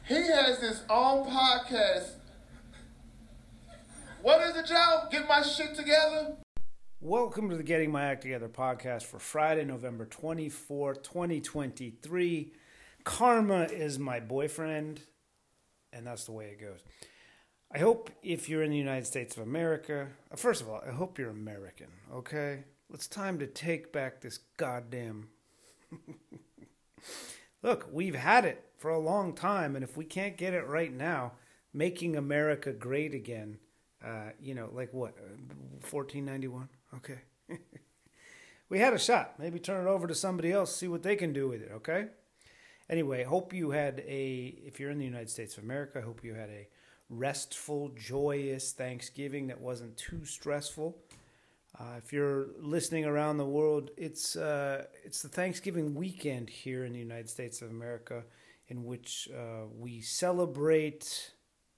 He has his own podcast. What is it, Joe? Get my shit together? Welcome to the Getting My Act Together podcast for Friday, November 24th, 2023. Karma is my boyfriend, and that's the way it goes. I hope if you're in the United States of America, first of all, I hope you're American, okay? It's time to take back this goddamn... Look, we've had it for a long time, and if we can't get it right now, making America great again, like what, 1491? Okay. We had a shot. Maybe turn it over to somebody else, see what they can do with it, okay? Anyway, hope you had if you're in the United States of America, I hope you had a restful, joyous Thanksgiving that wasn't too stressful. If you're listening around the world, it's the Thanksgiving weekend here in the United States of America, in which we celebrate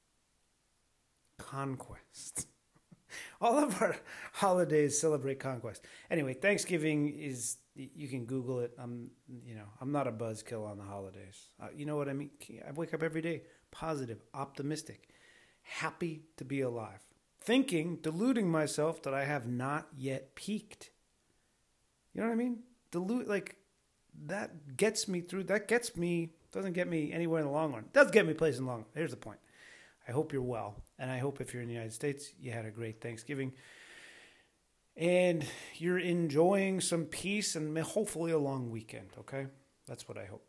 conquest. All of our holidays celebrate conquest. Anyway, Thanksgiving is, you can Google it. I'm not a buzzkill on the holidays. You know what I mean? I wake up every day positive, optimistic, happy to be alive. Deluding myself that I have not yet peaked. You know what I mean? That gets me through, doesn't get me anywhere in the long run. It does get me places in the long run. Here's the point. I hope you're well. And I hope if you're in the United States, you had a great Thanksgiving. And you're enjoying some peace and hopefully a long weekend, okay? That's what I hope.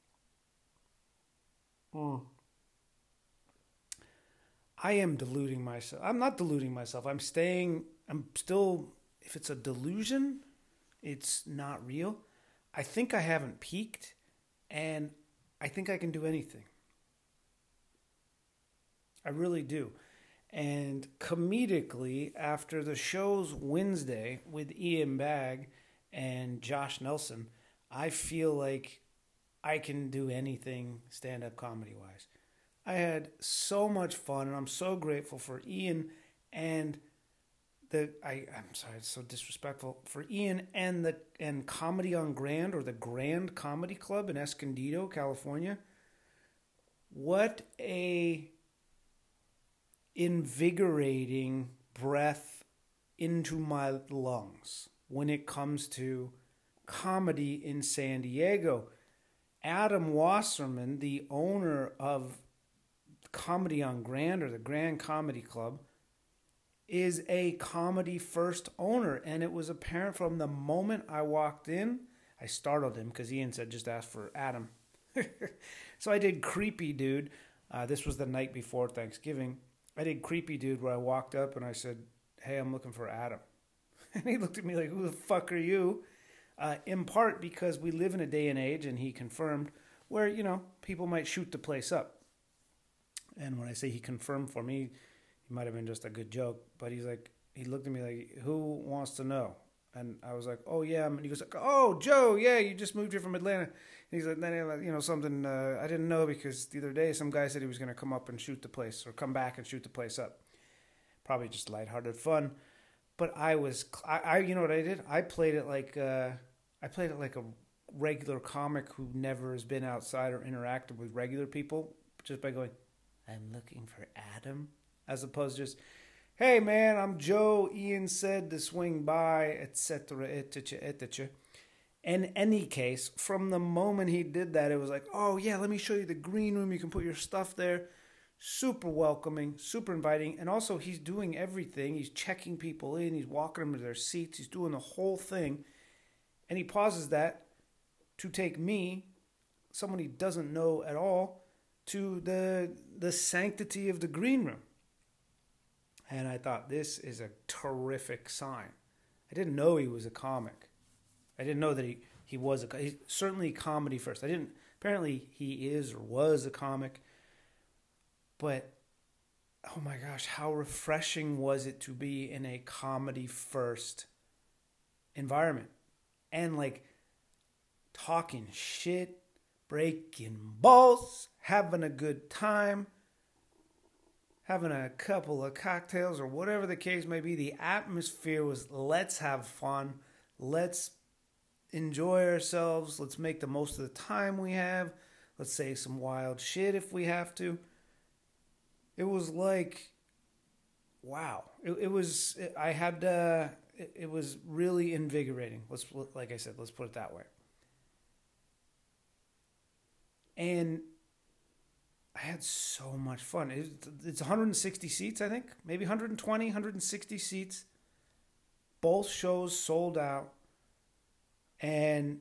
I am deluding myself. I'm not deluding myself. I'm still, if it's a delusion, it's not real. I think I haven't peaked, and I think I can do anything. I really do. And comedically, after the show's Wednesday with Ian Bagg and Josh Nelson, I feel like I can do anything stand-up comedy-wise. I had so much fun, and I'm so grateful for Ian and I'm sorry, it's so disrespectful, for Ian and Comedy on Grand, or the Grand Comedy Club in Escondido, California. What a invigorating breath into my lungs when it comes to comedy in San Diego. Adam Wasserman, the owner of Comedy on Grand, or the Grand Comedy Club, is a comedy first owner, and it was apparent from the moment I walked in. I startled him because Ian said just ask for Adam. So I did Creepy Dude. This was the night before Thanksgiving. I did Creepy Dude, where I walked up and I said, "Hey, I'm looking for Adam." And he looked at me like, "Who the fuck are you?" In part because we live in a day and age, and he confirmed, where, people might shoot the place up. And when I say he confirmed for me, it might have been just a good joke, but he looked at me like, "Who wants to know?" And I was like, "Oh, yeah." And he goes like, "Oh, Joe, yeah, you just moved here from Atlanta." And he's like, something, I didn't know, because the other day some guy said he was going to come up and shoot the place, or come back and shoot the place up. Probably just lighthearted fun. But I you know what I did? I played it like a regular comic who never has been outside or interacted with regular people, just by going, "I'm looking for Adam," as opposed to just, "Hey man, I'm Joe. Ian said to swing by," etc., etc. In any case, from the moment he did that, it was like, "Oh yeah, let me show you the green room. You can put your stuff there." Super welcoming, super inviting, and also he's doing everything. He's checking people in. He's walking them to their seats. He's doing the whole thing, and he pauses that to take me, someone he doesn't know at all, to the sanctity of the green room. And I thought, this is a terrific sign. I didn't know he was a comic. I didn't know that he was he's certainly comedy first. Apparently he is or was a comic. But, oh my gosh, how refreshing was it to be in a comedy first environment. And talking shit, breaking balls, having a good time, having a couple of cocktails or whatever the case may be. The atmosphere was, let's have fun. Let's enjoy ourselves. Let's make the most of the time we have. Let's say some wild shit if we have to. It was like, wow. It was, I had, it was really invigorating. Like I said, let's put it that way. And I had so much fun. It's 160 seats, I think. Maybe 120, 160 seats. Both shows sold out. And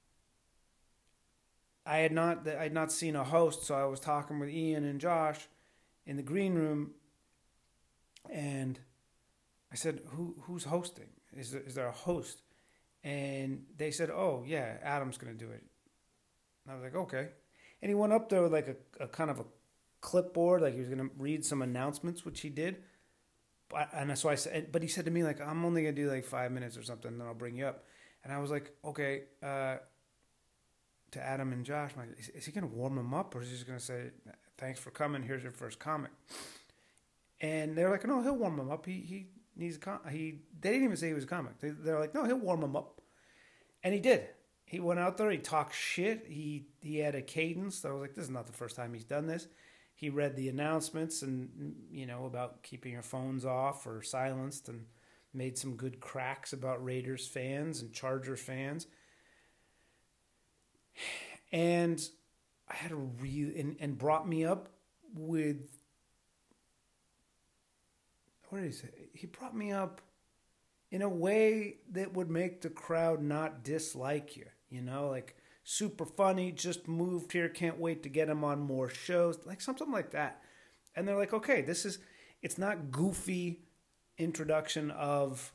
I had not seen a host, so I was talking with Ian and Josh in the green room, and I said, "Who's hosting? Is there a host?" And they said, "Oh yeah, Adam's going to do it." And I was like, "Okay." And he went up there with like a kind of a clipboard, like he was going to read some announcements, which he did. And so I said, but he said to me like, "I'm only going to do like 5 minutes or something, then I'll bring you up." And I was like, "Okay." To Adam and Josh, I'm like, is he going to warm them up, or is he just going to say, "Thanks for coming, here's your first comic"? And they're like, "No, he'll warm them up. He needs they didn't even say he was a comic. They're like, "No, he'll warm them up." And he did. He went out there, he talked shit. He had a cadence. I was like, this is not the first time he's done this. He read the announcements and, about keeping your phones off or silenced, and made some good cracks about Raiders fans and Chargers fans. And I had a and brought me up with, what did he say? He brought me up in a way that would make the crowd not dislike you, like super funny, just moved here, can't wait to get him on more shows, like something like that. And they're like, okay, it's not goofy introduction of,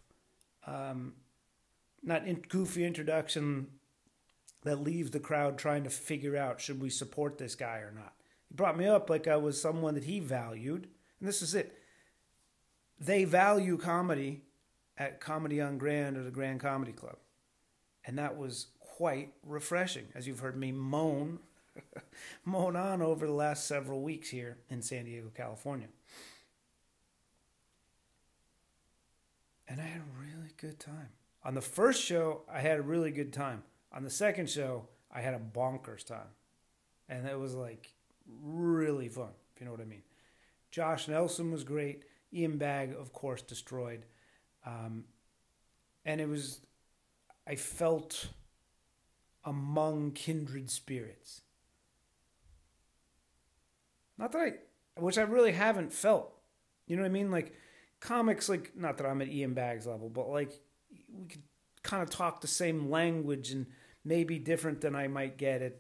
goofy introduction that leaves the crowd trying to figure out, should we support this guy or not? He brought me up like I was someone that he valued. And this is it. They value comedy at Comedy on Grand or the Grand Comedy Club. And that was quite refreshing, as you've heard me moan on over the last several weeks here in San Diego, California. And I had a really good time. On the first show, I had a really good time. On the second show, I had a bonkers time. And it was like really fun, if you know what I mean. Josh Nelson was great. Ian Bagg, of course, destroyed. And I felt among kindred spirits. Not that which I really haven't felt. You know what I mean? Like comics, like, not that I'm at Ian Bagg's level, but like we could kind of talk the same language, and maybe different than I might get at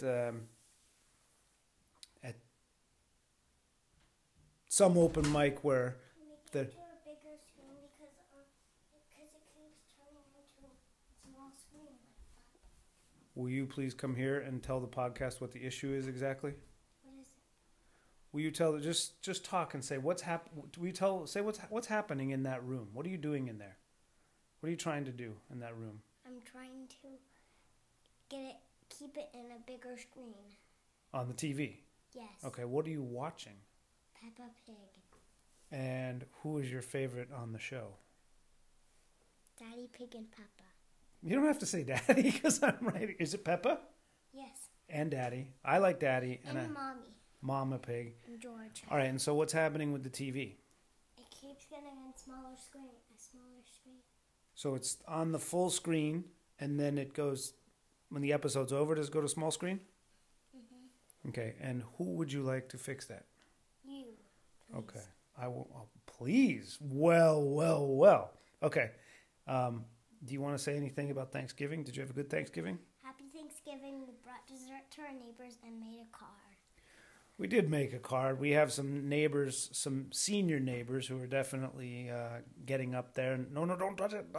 some open mic where the. A bigger screen because it keeps turning into a small screen like that. Will you please come here and tell the podcast what the issue is exactly? What is it? Will you tell, just talk and say what's what's happening in that room? What are you doing in there? What are you trying to do in that room? I'm trying to keep it in a bigger screen. On the TV? Yes. Okay, what are you watching? Peppa Pig. And who is your favorite on the show? Daddy Pig and Peppa. You don't have to say Daddy because I'm right. Is it Peppa? Yes. And Daddy. I like Daddy. And Mommy. Mama Pig. And George. All right, and so what's happening with the TV? It keeps getting a smaller screen. So it's on the full screen, and then it goes, when the episode's over, does it go to small screen? Mm-hmm. Okay, and who would you like to fix that? You. Please. Okay, I will. Oh, please. Well. Okay. Do you want to say anything about Thanksgiving? Did you have a good Thanksgiving? Happy Thanksgiving. We brought dessert to our neighbors and made a card. We did make a card. We have some neighbors, some senior neighbors who are definitely getting up there. No, don't touch it.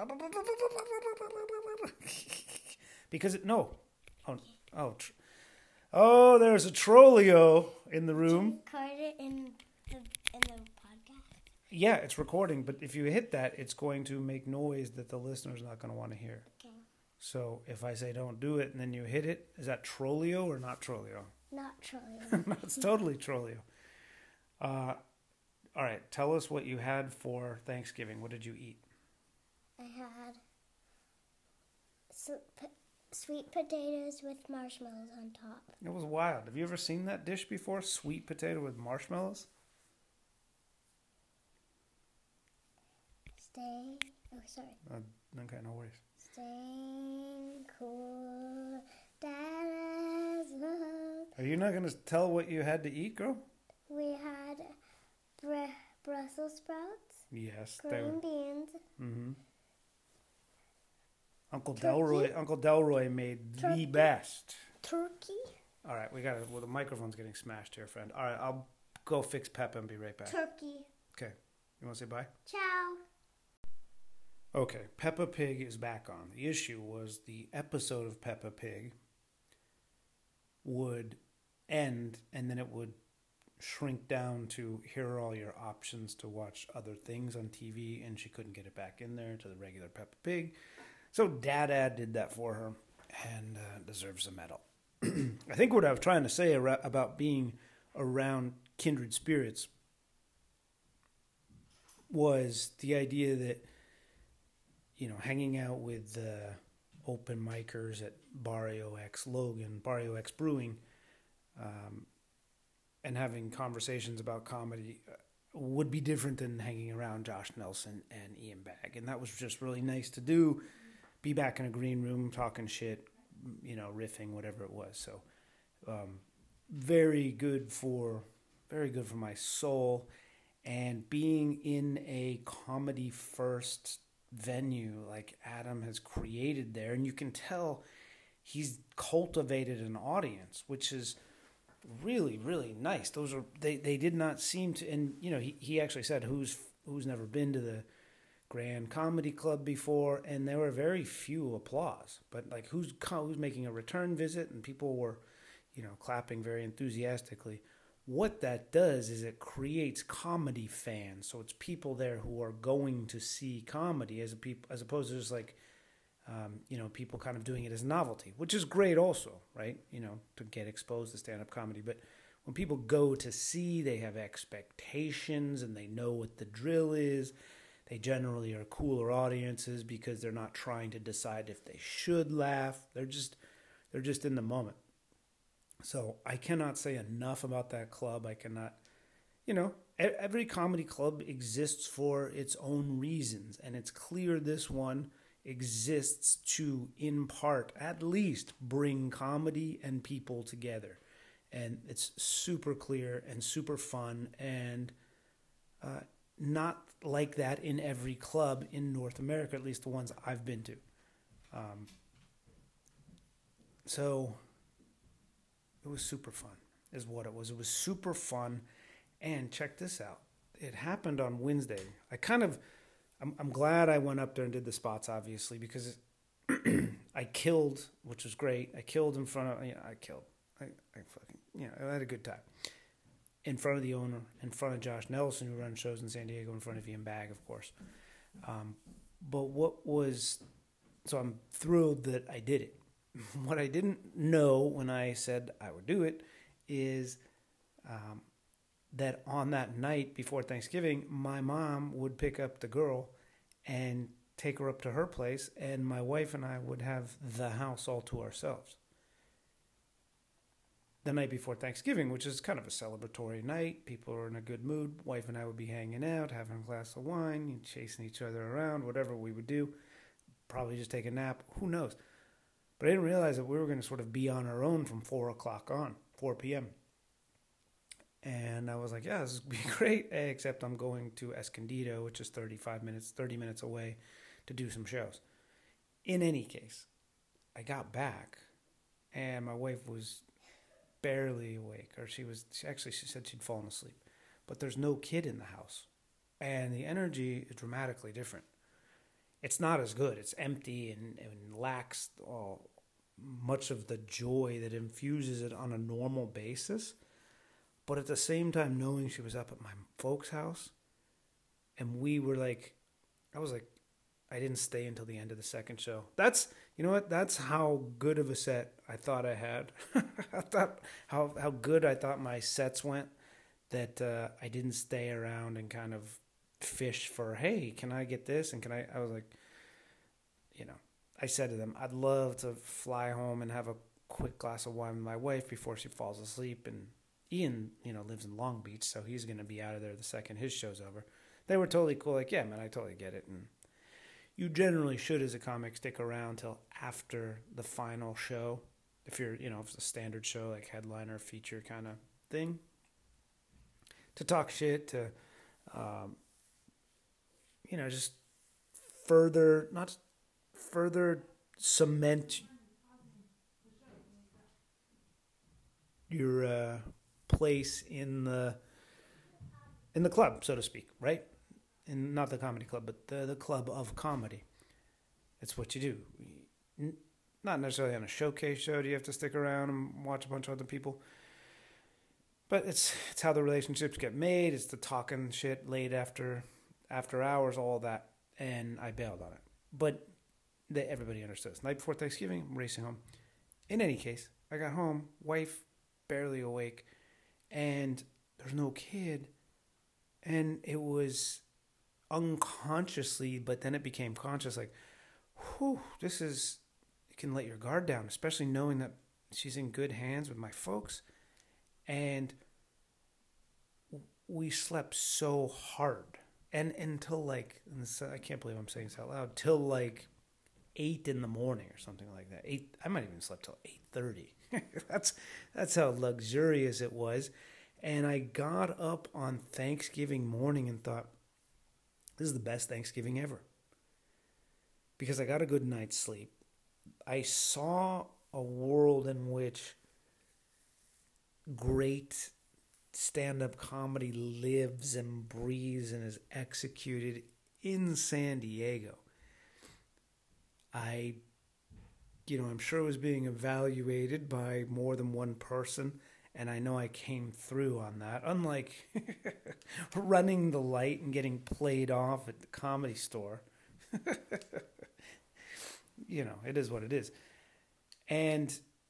Because there's a Trollio in the room. Did you record it in the podcast? Yeah, it's recording, but if you hit that, it's going to make noise that the listener's not going to want to hear. Okay. So if I say don't do it and then you hit it, is that Trollio or not Trollio? Not Trollio. No, it's totally Trollio. All right, tell us what you had for Thanksgiving. What did you eat? I had sweet potatoes with marshmallows on top. It was wild. Have you ever seen that dish before? Sweet potato with marshmallows? Okay, no worries. Staying cool, Dad's love. Are you not going to tell what you had to eat, girl? We had Brussels sprouts, Yes. green beans, Mm-hmm. Uncle Turkey? Delroy made the Turkey? best. turkey. All right, well, the microphone's getting smashed here, friend. All right, I'll go fix Peppa and be right back. Turkey. Okay. You want to say bye? Ciao. Okay, Peppa Pig is back on. The issue was the episode of Peppa Pig would end and then it would shrink down to here are all your options to watch other things on TV, and she couldn't get it back in there to the regular Peppa Pig. So Dad did that for her and deserves a medal. I think what I was trying to say about being around kindred spirits was the idea that, you know, hanging out with the open micers at Barrio X Logan, Barrio X Brewing, and having conversations about comedy would be different than hanging around Josh Nelson and Ian Bagg. And that was just really nice to do, be back in a green room, talking shit, you know, riffing, whatever it was. So very good for my soul. And being in a comedy first venue like Adam has created there, and you can tell he's cultivated an audience, which is really, really nice. Those are they did not seem to, and you know, he actually said who's never been to the Grand Comedy Club before, and there were very few applause, but like who's making a return visit, and people were, you know, clapping very enthusiastically. What that does is it creates comedy fans. So it's people there who are going to see comedy as opposed to just like, you know, people kind of doing it as novelty, which is great also, right? You know, to get exposed to stand-up comedy. But when people go to see, they have expectations and they know what the drill is. They generally are cooler audiences because they're not trying to decide if they should laugh. They're just in the moment. So I cannot say enough about that club. I cannot, you know, every comedy club exists for its own reasons. And it's clear this one exists to, in part, at least bring comedy and people together. And it's super clear and super fun and not like that in every club in North America, at least the ones I've been to. So it was super fun, is what it was. It was super fun. And check this out. It happened on Wednesday. I'm glad I went up there and did the spots, obviously, because I killed, which was great. I killed in front of, I had a good time. In front of the owner, in front of Josh Nelson, who runs shows in San Diego, in front of Ian Bagg, of course. So I'm thrilled that I did it. What I didn't know when I said I would do it is that on that night before Thanksgiving, my mom would pick up the girl and take her up to her place, and my wife and I would have the house all to ourselves. The night before Thanksgiving, which is kind of a celebratory night. People are in a good mood. Wife and I would be hanging out, having a glass of wine, chasing each other around, whatever we would do. Probably just take a nap. Who knows? But I didn't realize that we were going to sort of be on our own from 4 p.m. And I was like, yeah, this would be great, except I'm going to Escondido, which is 30 minutes away to do some shows. In any case, I got back, and my wife was barely awake, or she said she'd fallen asleep. But there's no kid in the house, and the energy is dramatically different. It's not as good. It's empty and lacks much of the joy that infuses it on a normal basis. But at the same time, knowing she was up at my folks' house, and we were like, I didn't stay until the end of the second show. That's, you know what? That's how good of a set I thought I had. I thought how good I thought my sets went, that I didn't stay around and kind of fish for, hey, can I get this? And I was like, you know, I said to them, I'd love to fly home and have a quick glass of wine with my wife before she falls asleep. And Ian, lives in Long Beach, so he's going to be out of there the second his show's over. They were totally cool. Like, yeah, man, I totally get it. And you generally should, as a comic, stick around till after the final show. If you're, if it's a standard show, like headliner, feature kind of thing. To talk shit, to, just further cement your place in the club, so to speak, right? And not the comedy club, but the club of comedy. It's what you do. Not necessarily on a showcase show do you have to stick around and watch a bunch of other people. But it's how the relationships get made. It's the talking shit late after hours, all that. And I bailed on it. But everybody understood. It's night before Thanksgiving, I'm racing home. In any case, I got home, wife barely awake, and there's no kid. And it was unconsciously, but then it became conscious, like, whew, you can let your guard down, especially knowing that she's in good hands with my folks. And we slept so hard. And until I can't believe I'm saying this out loud, till 8 in the morning or something like that. I might even slept till 8:30. That's how luxurious it was. And I got up on Thanksgiving morning and thought, this is the best Thanksgiving ever. Because I got a good night's sleep. I saw a world in which great stand-up comedy lives and breathes and is executed in San Diego. I'm sure it was being evaluated by more than one person, and I know I came through on that. Unlike running the light and getting played off at the Comedy Store. It is what it is. And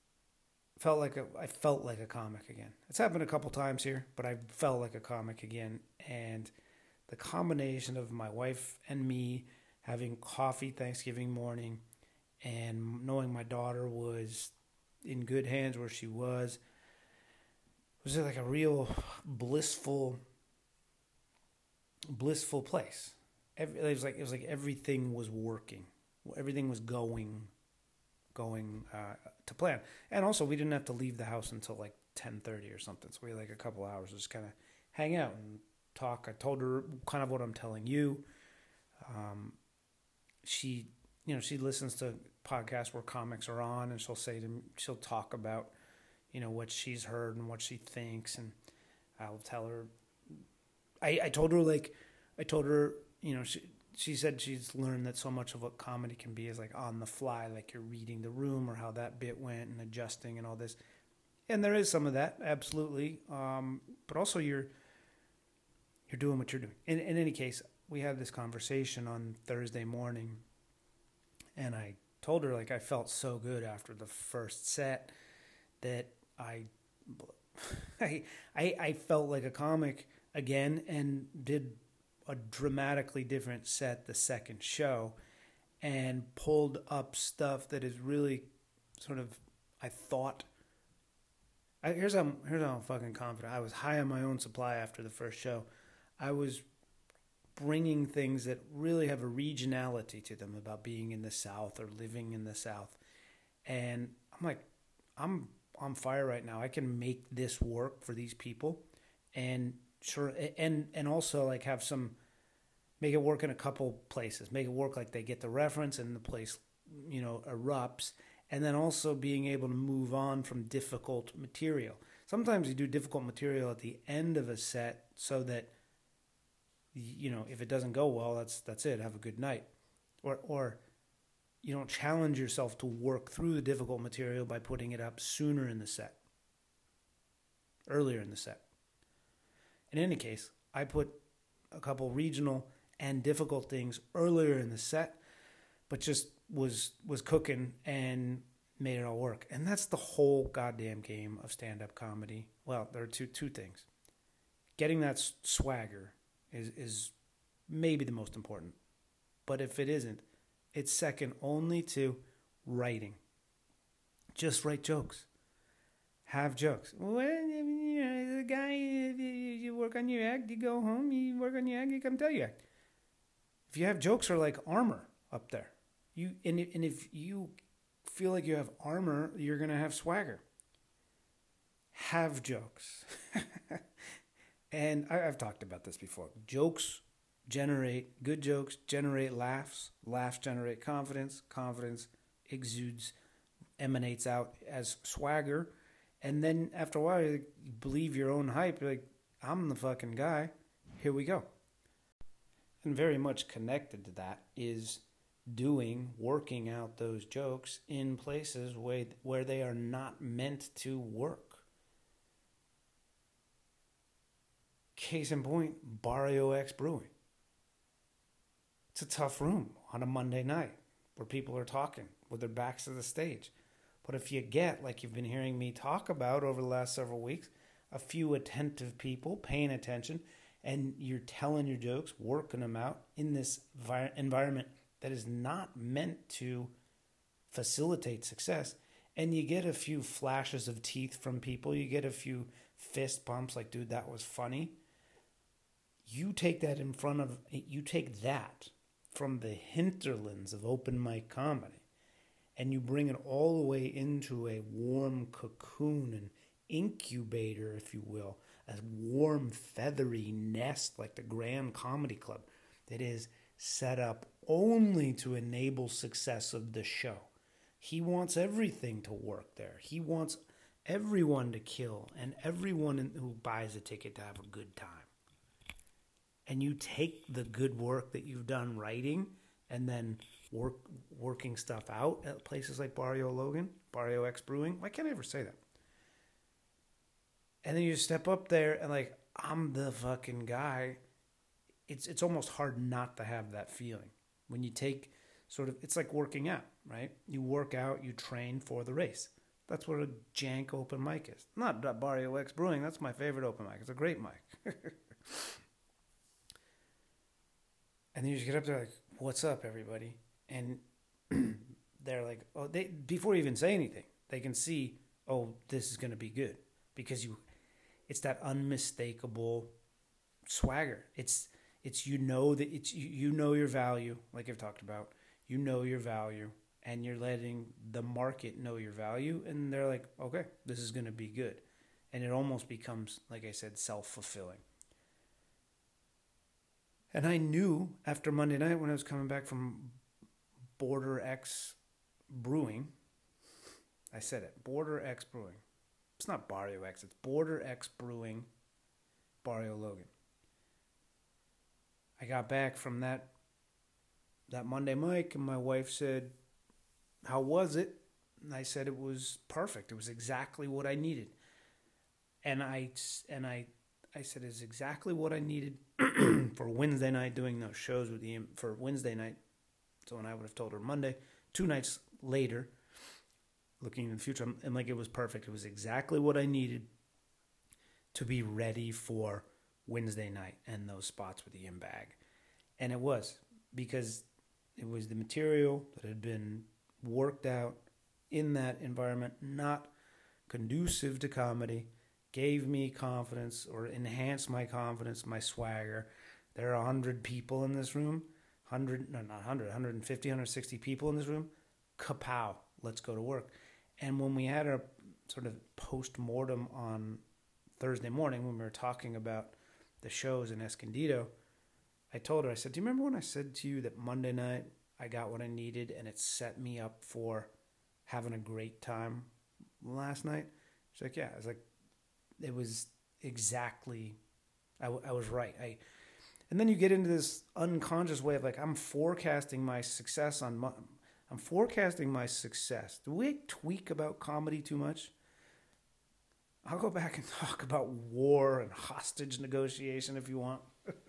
I felt like a comic again. It's happened a couple times here, but I felt like a comic again. And the combination of my wife and me having coffee Thanksgiving morning and knowing my daughter was in good hands where she was like a real blissful place. It was like everything was working. Everything was going to plan. And also, we didn't have to leave the house until 10:30 or something. So we had a couple hours to just kind of hang out and talk. I told her kind of what I'm telling you. She listens to podcasts where comics are on, and she'll talk about, what she's heard and what she thinks. And I'll tell her, I told her, she said she's learned that so much of what comedy can be is on the fly, you're reading the room or how that bit went and adjusting and all this. And there is some of that, absolutely. But also you're doing what you're doing. In any case, we had this conversation on Thursday morning, and I told her I felt so good after the first set that I felt like a comic again and did a dramatically different set the second show and pulled up stuff that is really sort of, I thought, here's how I'm fucking confident. I was high on my own supply after the first show. I was bringing things that really have a regionality to them about being in the South or living in the South. And I'm like, I'm on fire right now. I can make this work for these people. And sure, and also have make it work in a couple places. Make it work they get the reference and the place, erupts. And then also being able to move on from difficult material. Sometimes you do difficult material at the end of a set so that, if it doesn't go well, that's it. Have a good night. Or you don't challenge yourself to work through the difficult material by putting it up sooner in the set. Earlier in the set. In any case, I put a couple regional and difficult things earlier in the set, but just was cooking and made it all work. And that's the whole goddamn game of stand-up comedy. Well, there are two things. Getting that swagger is maybe the most important. But if it isn't, It's second only to writing. Just write jokes. Have jokes. Well, you know, the guy, you work on your act, you go home, you work on your act, you come tell your act. If you have jokes are like armor up there. And if you feel like you have armor, you're going to have swagger. Have jokes. And I've talked about this before. Good jokes generate laughs. Laughs generate confidence. Confidence emanates out as swagger. And then after a while, you believe your own hype. You're like, I'm the fucking guy. Here we go. And very much connected to that is working out those jokes in places where they are not meant to work. Case in point, Barrio X Brewing. It's a tough room on a Monday night where people are talking with their backs to the stage. But if you get, like you've been hearing me talk about over the last several weeks, a few attentive people paying attention, and you're telling your jokes, working them out in this environment that is not meant to facilitate success, and you get a few flashes of teeth from people, you get a few fist bumps like, dude, that was funny. You take that from the hinterlands of open mic comedy, and you bring it all the way into a warm cocoon, an incubator, if you will, a warm, feathery nest like the Grand Comedy Club that is set up only to enable success of the show. He wants everything to work there. He wants everyone to kill and everyone who buys a ticket to have a good time. And you take the good work that you've done writing and then working stuff out at places like Barrio X Brewing. Why can't I ever say that? And then you step up there and like, I'm the fucking guy. It's almost hard not to have that feeling. When you take it's like working out, right? You work out, you train for the race. That's what a jank open mic is. Not Barrio X Brewing, that's my favorite open mic. It's a great mic. And then you just get up there like, what's up, everybody? And they're like, oh, before you even say anything, they can see, oh, this is going to be good. Because it's that unmistakable swagger. It's you know your value, like I've talked about. You know your value, and you're letting the market know your value, and they're like, okay, this is going to be good. And it almost becomes, like I said, self-fulfilling. And I knew after Monday night when I was coming back from Border X Brewing, I said it, Border X Brewing. It's not Barrio X, it's Border X Brewing, Barrio Logan. I got back from that Monday mic, and my wife said, how was it? And I said it was perfect. It was exactly what I needed. And I said it's exactly what I needed for Wednesday night, doing those shows for Wednesday night. So when I would have told her Monday, 2 nights later, looking in the future, and like it was perfect. It was exactly what I needed to be ready for Wednesday night and those spots with the in-bag. And it was, because it was the material that had been worked out in that environment, not conducive to comedy, gave me confidence or enhanced my confidence, my swagger. There are 100 people in this room, 150, 160 people in this room. Kapow, let's go to work. And when we had our sort of post-mortem on Thursday morning, when we were talking about the shows in Escondido, I told her, I said, do you remember when I said to you that Monday night I got what I needed and it set me up for having a great time last night? She's like, yeah. I was like, it was exactly, I was right. And then you get into this unconscious way of like, I'm forecasting my success. Do we tweak about comedy too much? I'll go back and talk about war and hostage negotiation if you want.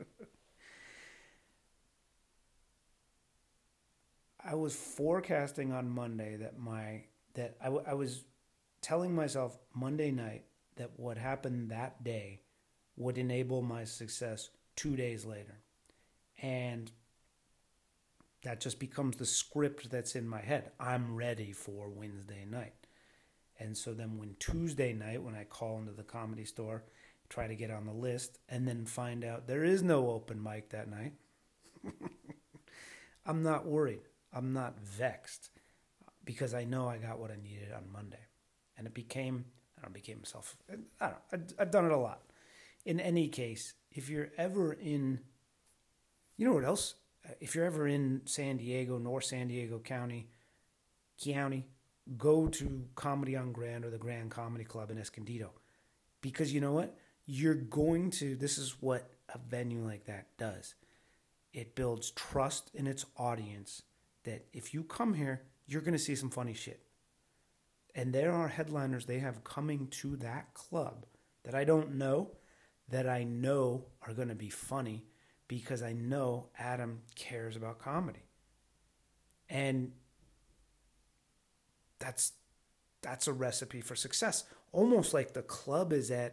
I was forecasting on Monday that I was telling myself Monday night that what happened that day would enable my success 2 days later. And That just becomes the script that's in my head. I'm ready for Wednesday night. And so then when Tuesday night, when I call into the Comedy Store, try to get on the list, and then find out there is no open mic that night, I'm not worried. I'm not vexed, because I know I got what I needed on Monday. And it became, I've done it a lot. In any case, if you're ever in, you know what else? If you're ever in San Diego, North San Diego County, go to Comedy on Grand or the Grand Comedy Club in Escondido. Because you know what? This is what a venue like that does. It builds trust in its audience that if you come here, you're going to see some funny shit. And there are headliners they have coming to that club that I don't know, that I know are going to be funny, because I know Adam cares about comedy. And that's a recipe for success. Almost like the club and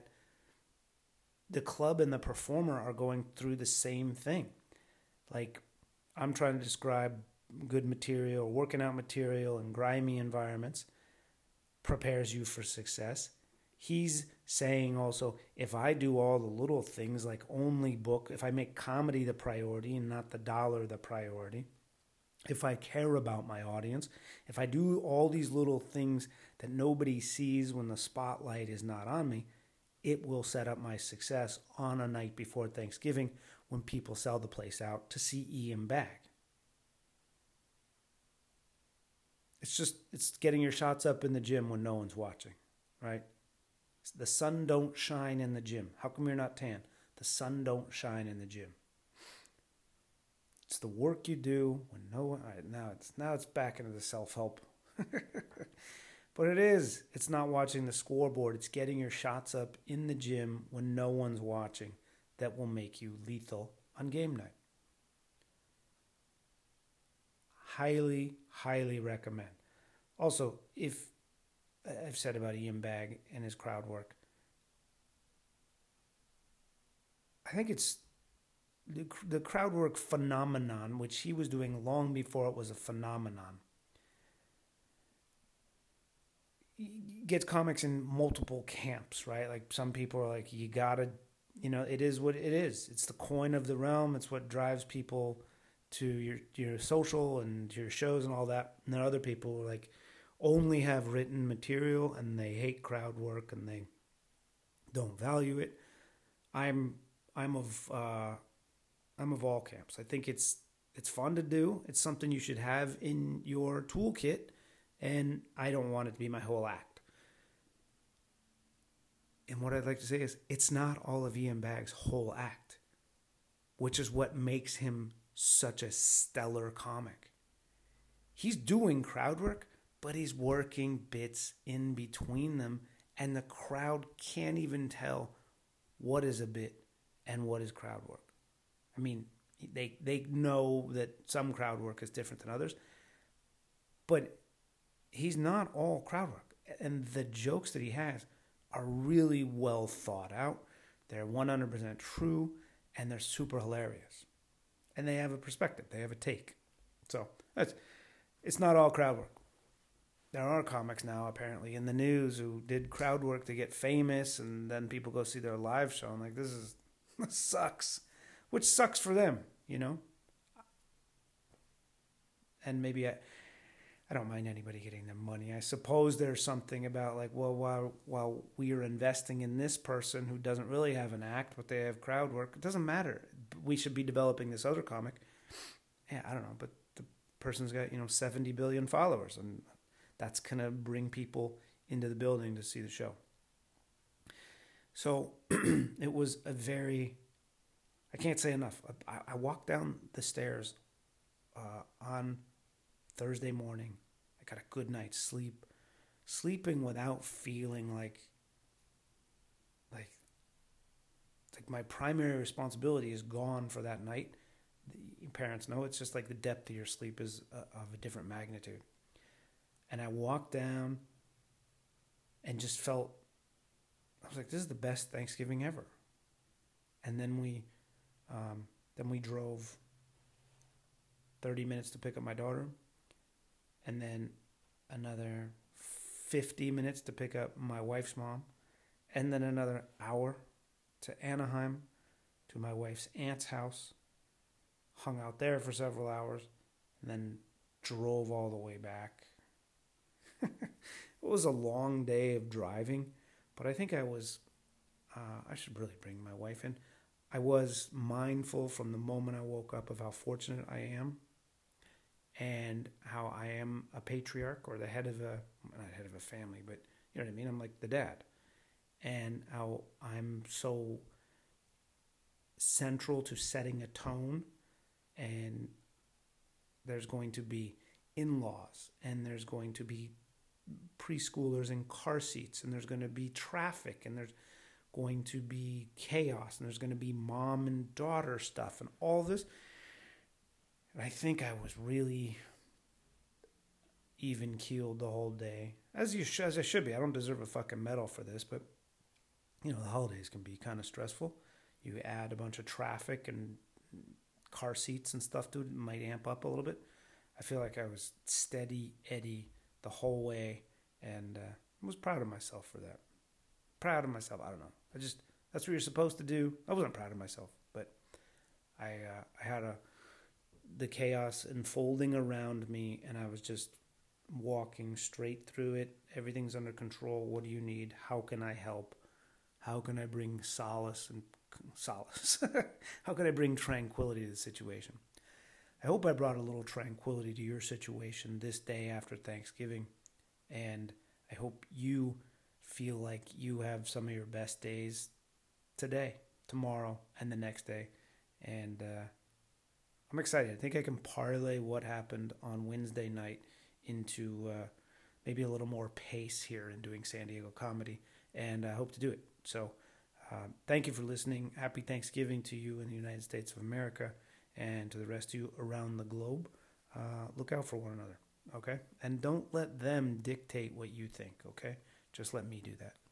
the performer are going through the same thing. Like, I'm trying to describe good material, working out material in grimy environments prepares you for success. He's saying also, if I do all the little things, like only book, if I make comedy the priority and not the dollar the priority, if I care about my audience, if I do all these little things that nobody sees when the spotlight is not on me, it will set up my success on a night before Thanksgiving when people sell the place out to see Ian Bagg. It's getting your shots up in the gym when no one's watching, right? The sun don't shine in the gym. How come you're not tan? The sun don't shine in the gym. It's the work you do when no one. Now it's back into the self-help. But it is. It's not watching the scoreboard. It's getting your shots up in the gym when no one's watching that will make you lethal on game night. Highly, highly recommend. Also, if I've said about Ian Bagg and his crowd work, I think it's the crowd work phenomenon, which he was doing long before it was a phenomenon, gets comics in multiple camps, right? Like, some people are like, you gotta, it is what it is. It's the coin of the realm. It's what drives people to your social and your shows and all that. And then other people like only have written material and they hate crowd work and they don't value it. I'm of all camps. I think it's fun to do. It's something you should have in your toolkit, and I don't want it to be my whole act. And what I'd like to say is, it's not all of Ian Bagg's whole act, which is what makes him such a stellar comic. He's doing crowd work, but he's working bits in between them, and the crowd can't even tell what is a bit and what is crowd work. I mean, they know that some crowd work is different than others, but he's not all crowd work. And the jokes that he has are really well thought out. They're 100% true, and they're super hilarious. And they have a perspective. They have a take. So it's not all crowd work. There are comics now, apparently, in the news who did crowd work to get famous, and then people go see their live show. I'm like, this sucks. Which sucks for them, And maybe I don't mind anybody getting their money. I suppose there's something about like, well, while we are investing in this person who doesn't really have an act, but they have crowd work, it doesn't matter. We should be developing this other comic. Yeah, I don't know, but the person's got, 70 billion followers, and that's going to bring people into the building to see the show. So it was I can't say enough. I walked down the stairs on Thursday morning. I got a good night's sleep. Sleeping without feeling like my primary responsibility is gone for that night. Your parents know it's just like the depth of your sleep is of a different magnitude. And I walked down and just felt, I was like, this is the best Thanksgiving ever. And then we drove 30 minutes to pick up my daughter, and then another 50 minutes to pick up my wife's mom, and then another hour to Anaheim, to my wife's aunt's house, hung out there for several hours, and then drove all the way back. It was a long day of driving, but I think I should really bring my wife in. I was mindful from the moment I woke up of how fortunate I am and how I am a patriarch, or the head of not head of a family, but you know what I mean? I'm like the dad. And how I'm so central to setting a tone, and there's going to be in-laws, and there's going to be preschoolers in car seats, and there's going to be traffic, and there's going to be chaos, and there's going to be mom and daughter stuff and all this. And I think I was really even keeled the whole day, as I should be. I don't deserve a fucking medal for this, but you know, the holidays can be kind of stressful. You add a bunch of traffic and car seats and stuff to it, it might amp up a little bit. I feel like I was steady Eddie the whole way, and I was proud of myself for that. Proud of myself. I don't know. That's what you're supposed to do. I wasn't proud of myself, but I had the chaos unfolding around me, and I was just walking straight through it. Everything's under control. What do you need? How can I help? How can I bring solace? How can I bring tranquility to the situation? I hope I brought a little tranquility to your situation this day after Thanksgiving, and I hope you feel like you have some of your best days today, tomorrow, and the next day. And I'm excited. I think I can parlay what happened on Wednesday night into maybe a little more pace here in doing San Diego comedy, and I hope to do it. So thank you for listening. Happy Thanksgiving to you in the United States of America, and to the rest of you around the globe. Look out for one another, okay? And don't let them dictate what you think, okay? Just let me do that.